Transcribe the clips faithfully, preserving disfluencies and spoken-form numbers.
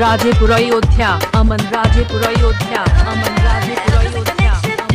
Rajepur Ayodhya, Aman Rajepur Ayodhya, Aman Rajepur Ayodhya.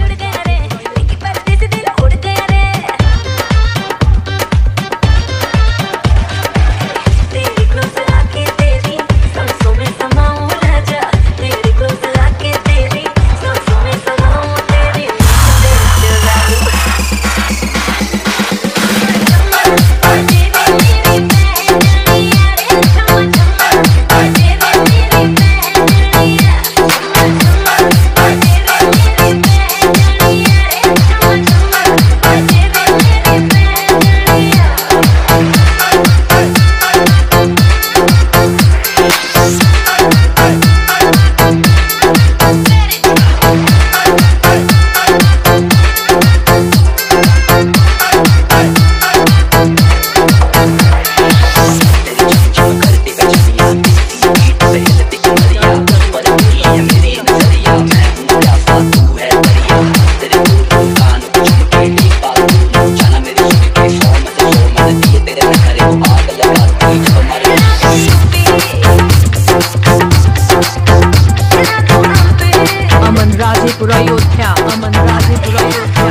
Aman Rajepur Ayodhya, Aman Rajepur Ayodhya.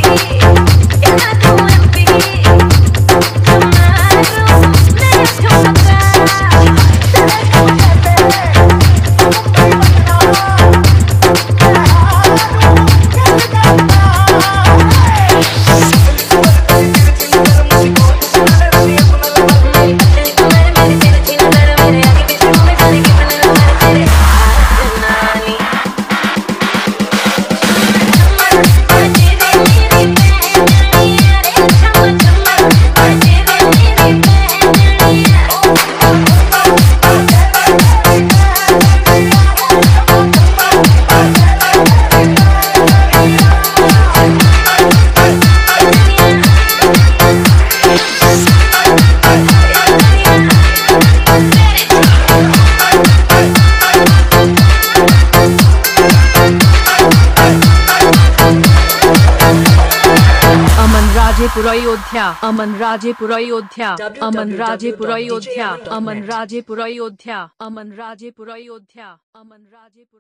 Rajepur Ayodhya, Aman Rajepur Ayodhya, Aman Rajepur Ayodhya, Aman Rajepur Ayodhya, Aman Rajepur Ayodhya, Aman Rajepur.